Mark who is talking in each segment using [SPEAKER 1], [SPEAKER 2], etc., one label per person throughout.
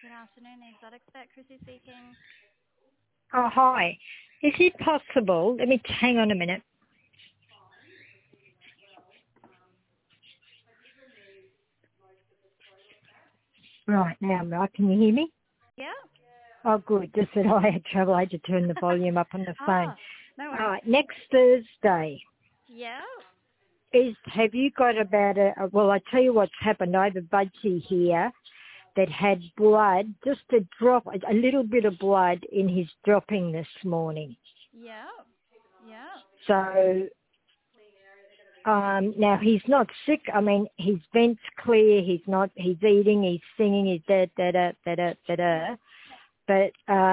[SPEAKER 1] Good afternoon, Exotic Vet. Chrissy speaking.
[SPEAKER 2] Oh, hi. Is it possible? Let me hang on a minute. Right, now I'm right. Can you hear me?
[SPEAKER 1] Yeah.
[SPEAKER 2] Oh, good. Just that I had trouble. I had to turn the volume up on the phone.
[SPEAKER 1] No
[SPEAKER 2] All
[SPEAKER 1] worries.
[SPEAKER 2] right, next Thursday.
[SPEAKER 1] Yeah.
[SPEAKER 2] Have you got about well, I tell you what's happened. I have a budgie here that had blood, just a drop, a little bit of blood in his dropping this morning.
[SPEAKER 1] Yeah. Yeah.
[SPEAKER 2] So, now he's not sick. I mean, his vent's clear. He's eating, he's singing, he's da-da-da-da-da-da. But,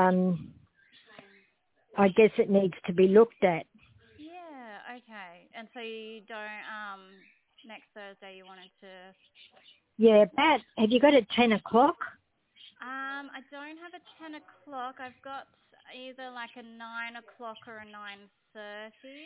[SPEAKER 2] I guess it needs to be looked at.
[SPEAKER 1] Yeah. Okay. And so you don't. Next Thursday you wanted to.
[SPEAKER 2] Yeah, have you got it 10 o'clock?
[SPEAKER 1] I don't have a 10 o'clock. I've got either like a 9 o'clock or a 9:30.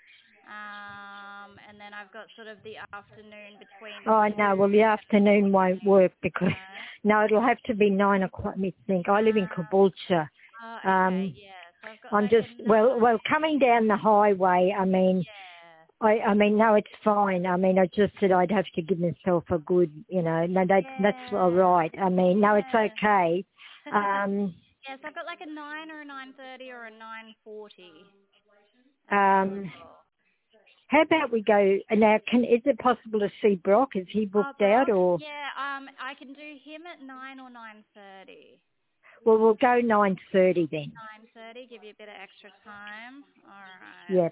[SPEAKER 1] And then I've got sort of the afternoon between.
[SPEAKER 2] Oh, no, well, the afternoon won't work because, no, it'll have to be 9 o'clock, let me think. I live in Caboolture.
[SPEAKER 1] Oh, okay, yeah. So I've got
[SPEAKER 2] I'm
[SPEAKER 1] like
[SPEAKER 2] just,
[SPEAKER 1] a 9.
[SPEAKER 2] well, coming down the highway, I mean,
[SPEAKER 1] Yeah.
[SPEAKER 2] I mean, no, it's fine. I mean, I just said I'd have to give myself a good, no, that's all right. I mean, no, it's okay.
[SPEAKER 1] Yes, I've got like a 9 or a 9:30 or a 9:40.
[SPEAKER 2] How about we go, now, is it possible to see Brock? Is he booked out
[SPEAKER 1] Brock?
[SPEAKER 2] or?
[SPEAKER 1] Yeah, I can do him at 9 or 9:30.
[SPEAKER 2] Well, we'll go 9:30 then.
[SPEAKER 1] 9:30, give you a bit of extra time. All right.
[SPEAKER 2] Yep.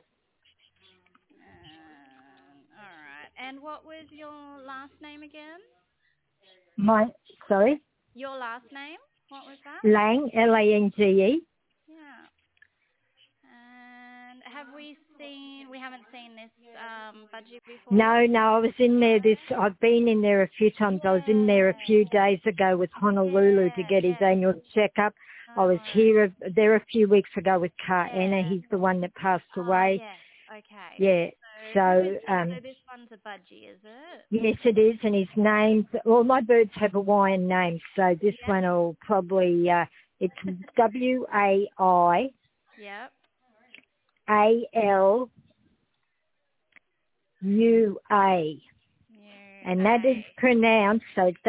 [SPEAKER 1] All right. And what was your last name again?
[SPEAKER 2] Sorry?
[SPEAKER 1] Your last name? What was that?
[SPEAKER 2] Lang, Lange.
[SPEAKER 1] Yeah. And we haven't seen this budget before?
[SPEAKER 2] No, I was in there I've been in there a few times. I was in there a few days ago with Honolulu to get his annual checkup. I was there a few weeks ago with Anna. He's the one that passed away.
[SPEAKER 1] Yes, okay.
[SPEAKER 2] Yeah, so
[SPEAKER 1] this one's a budgie, is it?
[SPEAKER 2] yes, it is, and his name's, well, my birds have Hawaiian names, so this one will probably, it's W-A-I.
[SPEAKER 1] Yep.
[SPEAKER 2] A-L-U-A. And that is pronounced, so it's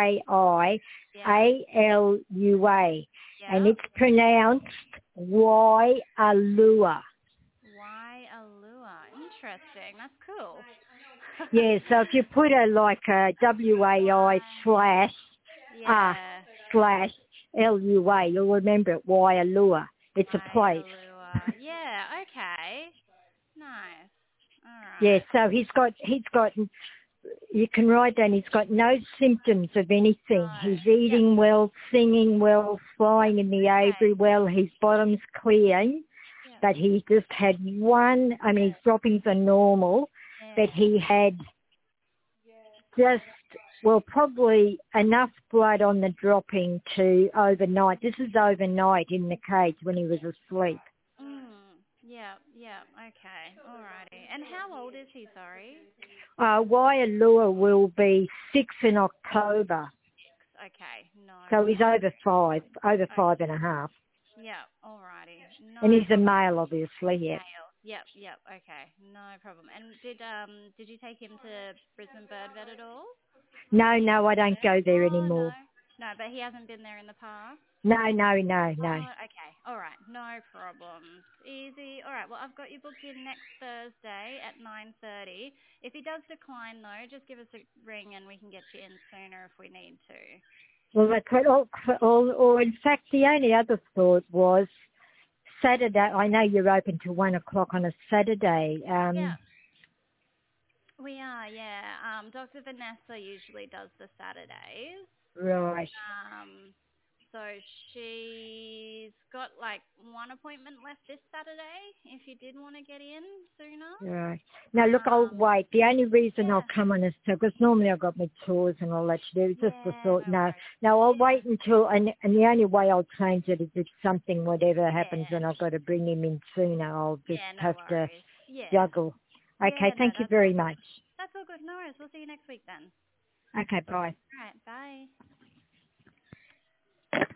[SPEAKER 2] W-A-I-A-L-U-A. And it's pronounced Waialua.
[SPEAKER 1] Waialua. Interesting. That's cool.
[SPEAKER 2] Yeah, so if you put a W-A-I / L-U-A, you'll remember it, Waialua. It's a place.
[SPEAKER 1] Yeah, okay. Nice. All right.
[SPEAKER 2] Yeah, so he's got, you can write down, he's got no symptoms of anything. He's eating well, singing well, flying in the aviary well, his bottom's clear, but he just had one, I mean, his droppings are normal, but he had just, well, probably enough blood on the dropping to overnight. This is overnight in the cage when he was asleep.
[SPEAKER 1] Yeah, okay, alrighty. And how old is he, sorry?
[SPEAKER 2] Waialua will be 6 in October.
[SPEAKER 1] Okay, no.
[SPEAKER 2] So he's over 5 and a half.
[SPEAKER 1] Yeah, alrighty. No
[SPEAKER 2] and he's
[SPEAKER 1] problem.
[SPEAKER 2] a male, obviously, yeah.
[SPEAKER 1] Male. Yep, okay, no problem. And did you take him to Brisbane Bird Vet at all?
[SPEAKER 2] No, I don't go there anymore.
[SPEAKER 1] No, but he hasn't been there in the past?
[SPEAKER 2] No.
[SPEAKER 1] Oh, okay. All right. No problems. Easy. All right. Well, I've got you booked in next Thursday at 9:30. If he does decline, though, just give us a ring and we can get you in sooner if we need to.
[SPEAKER 2] Well, that's right. Or in fact, the only other thought was Saturday. I know you're open till 1 o'clock on a Saturday.
[SPEAKER 1] Yeah. We are, yeah. Dr. Vanessa usually does the Saturdays.
[SPEAKER 2] Right.
[SPEAKER 1] So she's got like one appointment left this Saturday if you did want to get in sooner.
[SPEAKER 2] Right. Now, look, I'll wait. The only reason I'll come on is because normally I've got my tours and all that to do. It's just the thought, no, I'll wait until, and the only way I'll change it is if something, whatever happens and I've got to bring him in sooner, I'll just have to juggle. Okay, thank you very much.
[SPEAKER 1] That's all good. No worries. We'll see you next week then.
[SPEAKER 2] Okay, bye.
[SPEAKER 1] All right, bye.